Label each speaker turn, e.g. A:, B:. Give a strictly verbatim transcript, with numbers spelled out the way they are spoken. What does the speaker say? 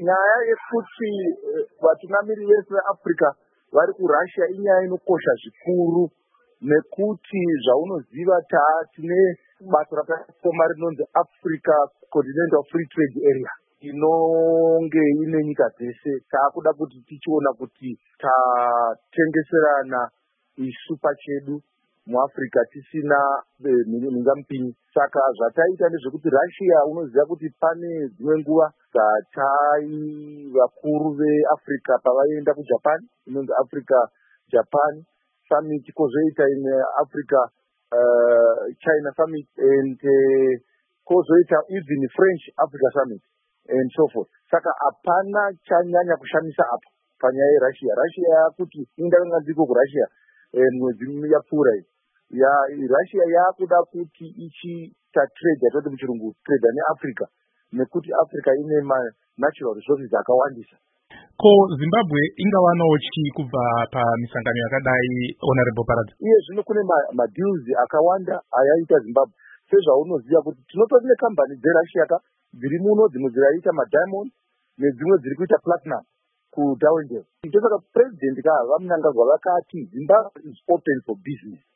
A: nyaya yekuti vatungamiri vese veAfrica vari kuRussia inyaya inokosha zvikuru, nekuti zvaunoziva tine basa rakashoma rinonzi Africa Continental Free Trade Area inonge ine nyika dzese. Taakuda kuti tichiona kuti tatengeserana isu pachedu muAfrica tisina mingamupinyi. Saka zvataita ndezvekuti Russia unoziva kuti pane dzimwe nguva dzatai vakuru veAfrica pavaenda kuJapan, inonzi Africa Japan Summit, kozoita ine Africa uh, China Summit, and uh, kozoita even French Africa Summit and so forth. Saka hapana chanyanya kushamisa apa panyaya yeRussia. Russia yakuti indanga ndiko kuRussia mwedzi yapfuura iyi ya Russia yakuda kuti ichiita trade yatoti muchirungu trade neAfrica, nekuti Africa ine ma natural resources akawandisa.
B: Ko Zimbabwe ingawanawo chi kubva pamisangano yakadai, Honorable Paradzi?
A: Iye zvino kune madeals ma akawanda ayaita Zimbabwe. Sezvaunoziva kuti tinotori nekambani dzeRussia ka dziri muno, dzimwe dziraita madiamond nedzimwe dziri kuita platinum kuDowndale. Ndosaka president ka vamunangagwa vakati Zimbabwe is open for business.